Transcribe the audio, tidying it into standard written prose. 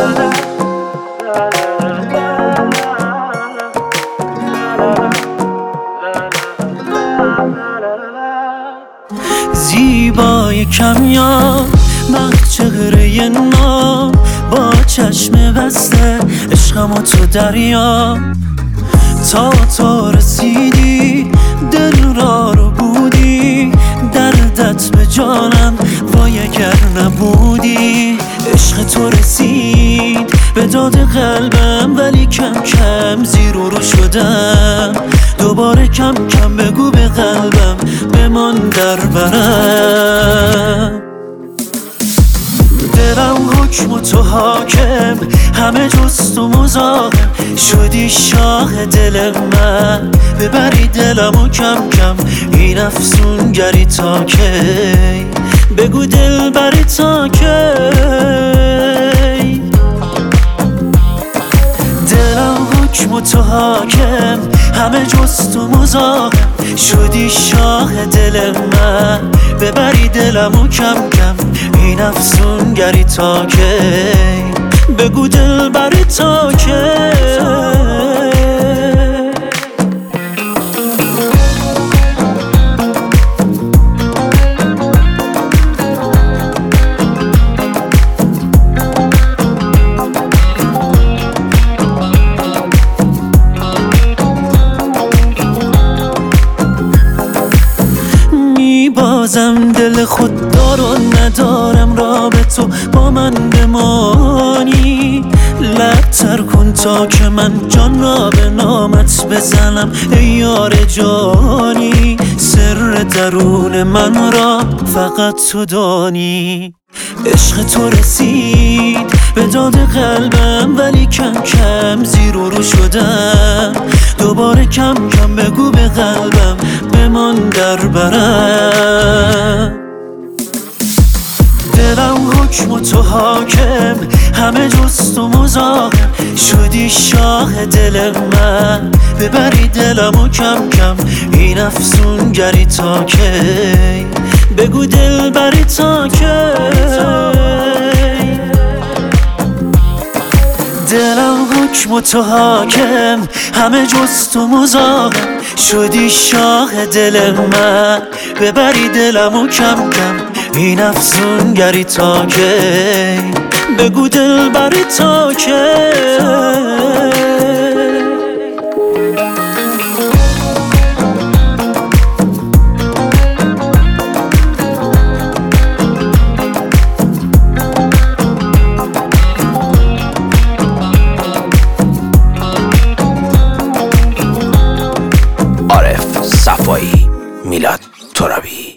زیبای کمیاب مخ چهره نام با چشم بسته عشقمو تو دریا تا رسیدی دل رو بودی دردت به جانم وای اگر نبودی عشق تو رسید به داد قلبم ولی کم کم زیر و رو شدم دوباره کم کم بگو به قلبم بمان در برم دلم حکم و تو حاکم همه جز تو مزاحم شدی شاه دل من ببری دلمو کم کم این افسونگری تا کی بگو دل بری تا کی دلم حکم و تو حاکم همه جز تو مزاحم شدی شاه دل من ببری دلمو کم کم این افسونگری تا کی بگو دل بری تا کی بازم دل خوددار و ندارم را به تو با من بمانی لبتر کن تا که من جان را به نامت بزنم ای یار جانی سر درون من را فقط تو دانی عشق تو رسید به داد قلبم ولی کم کم زیر و رو شدم دوباره کم کم بگو به قلبم بمان در برم دلم حکم و تو حاکم همه جز تو مزاحم شدی شاه دل من ببری دلمو کم کم این افسونگری تا کی بگو دل بری تا کی دلم حکم و تو حاکم همه جز تو مزاحم شدی شاه دل من ببری دلمو کم کم این افسونگری تا کی بگو دل بری تا کی عارف صفایی، میلاد ترابی.